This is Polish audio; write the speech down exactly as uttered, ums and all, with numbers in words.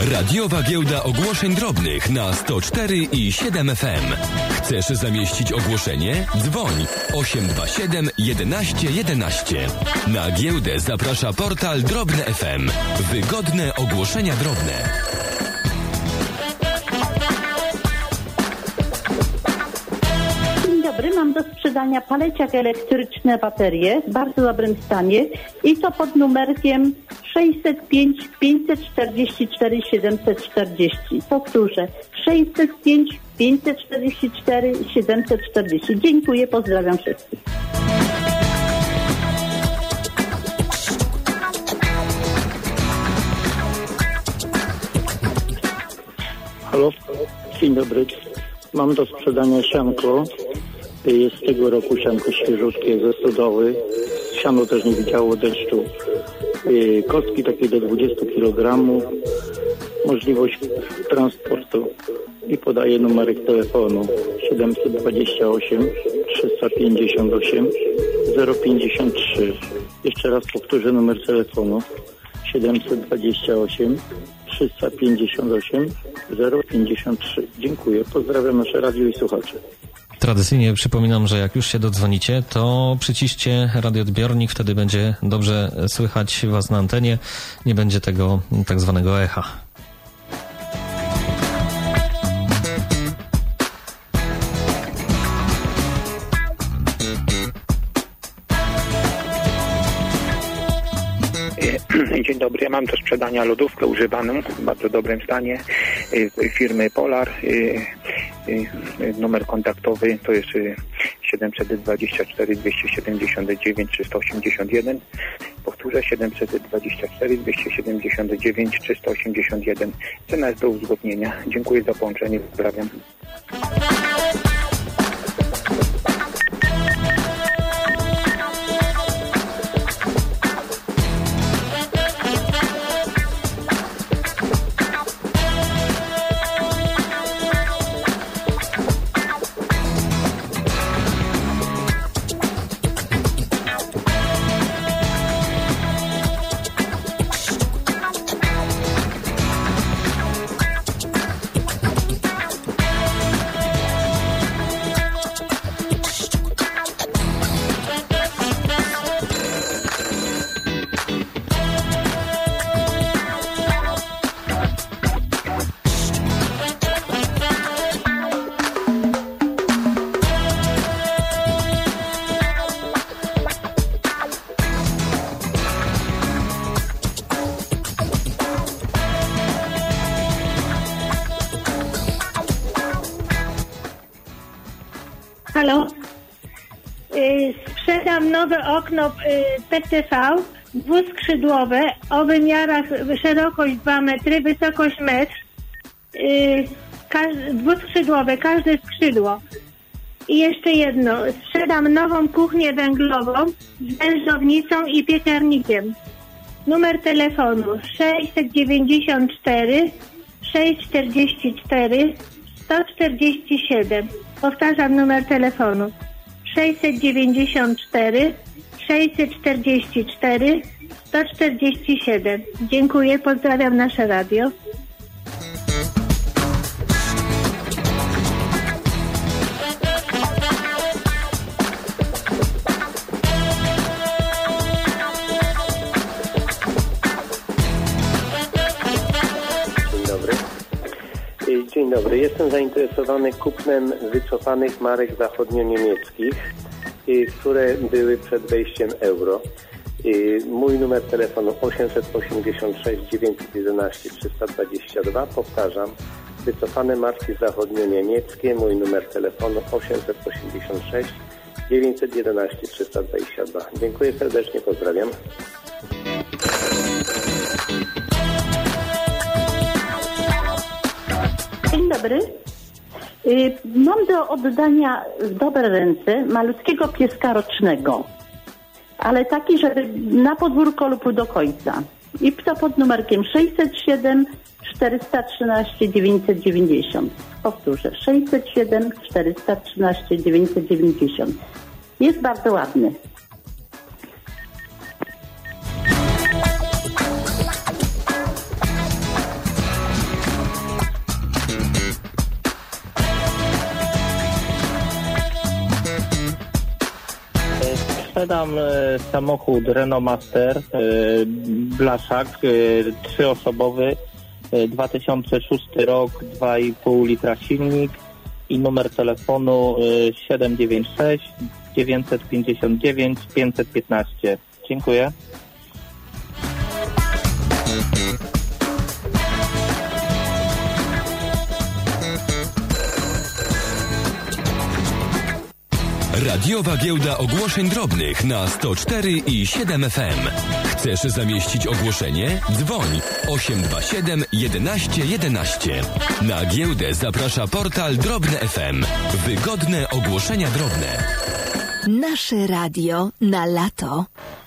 Radiowa Giełda Ogłoszeń Drobnych na sto cztery i siedem F M. Chcesz zamieścić ogłoszenie? Dzwoń osiem dwa siedem jedenaście jedenaście. Na giełdę zaprasza portal Drobne F M. Wygodne ogłoszenia drobne. Dzień dobry, mam do sprzedania paleciak elektryczne baterie w bardzo dobrym stanie i to pod numerkiem sześćset pięć pięćset czterdzieści cztery siedemset czterdzieści. Powtórzę, sześćset pięć pięćset czterdzieści cztery siedemset czterdzieści. Dziękuję, pozdrawiam wszystkich. Halo, dzień dobry. Mam do sprzedania sianko. Jest z tego roku sianko świeżutkie ze stodoły. Siano też nie widziało deszczu. Kostki takie do dwudziestu kilogramów. Możliwość transportu. I podaję numerek telefonu siedemset dwadzieścia osiem trzysta pięćdziesiąt osiem zero pięćdziesiąt trzy. Jeszcze raz powtórzę numer telefonu siedemset dwadzieścia osiem trzysta pięćdziesiąt osiem zero pięćdziesiąt trzy. Dziękuję. Pozdrawiam nasze radio i słuchacze. Tradycyjnie przypominam, że jak już się dodzwonicie, to przyciście radioodbiornik, wtedy będzie dobrze słychać was na antenie, nie będzie tego tak zwanego echa. Dzień dobry, ja mam do sprzedania lodówkę używaną w bardzo dobrym stanie firmy Polar. Numer kontaktowy to jest siedemset dwadzieścia cztery dwieście siedemdziesiąt dziewięć trzysta osiemdziesiąt jeden. Powtórzę, siedemset dwadzieścia cztery dwieście siedemdziesiąt dziewięć trzysta osiemdziesiąt jeden. Cena jest do uzgodnienia. Dziękuję za połączenie. Pozdrawiam. Halo, yy, sprzedam nowe okno yy, P T V dwuskrzydłowe o wymiarach szerokość dwa metry, wysokość metr, yy, każ- dwuskrzydłowe, każde skrzydło. I jeszcze jedno, sprzedam nową kuchnię węglową z wężownicą i piekarnikiem. Numer telefonu sześćset dziewięćdziesiąt cztery sześćset czterdzieści cztery sto czterdzieści siedem. Powtarzam numer telefonu sześćset dziewięćdziesiąt cztery sześćset czterdzieści cztery sto czterdzieści siedem. Dziękuję, pozdrawiam nasze radio. Dzień dobry, jestem zainteresowany kupnem wycofanych marek zachodnio-niemieckich, które były przed wejściem euro. Mój numer telefonu osiemset osiemdziesiąt sześć dziewięćset jedenaście trzysta dwadzieścia dwa. Powtarzam, wycofane marki zachodnio-niemieckie, mój numer telefonu osiemset osiemdziesiąt sześć dziewięćset jedenaście trzysta dwadzieścia dwa. Dziękuję serdecznie, pozdrawiam. Dzień dobry. Mam do oddania w dobre ręce malutkiego pieska rocznego, ale taki, żeby na podwórko lub do końca. I to pod numerkiem sześćset siedem czterysta trzynaście dziewięćset dziewięćdziesiąt. Powtórzę, sześćset siedem czterysta trzynaście dziewięćset dziewięćdziesiąt. Jest bardzo ładny. sprzedam e, samochód Renault Master, e, blaszak, e, trzyosobowy, e, dwa tysiące szósty rok, dwa i pół litra silnik i numer telefonu e, siedem dziewięć sześć dziewięć pięć dziewięć pięć jedna pięć. Dziękuję. Radiowa Giełda Ogłoszeń Drobnych na sto cztery i siedem F M. Chcesz zamieścić ogłoszenie? Dzwoń osiem dwa siedem jedenaście jedenaście. Na giełdę zaprasza portal Drobne F M. Wygodne ogłoszenia drobne. Nasze radio na lato.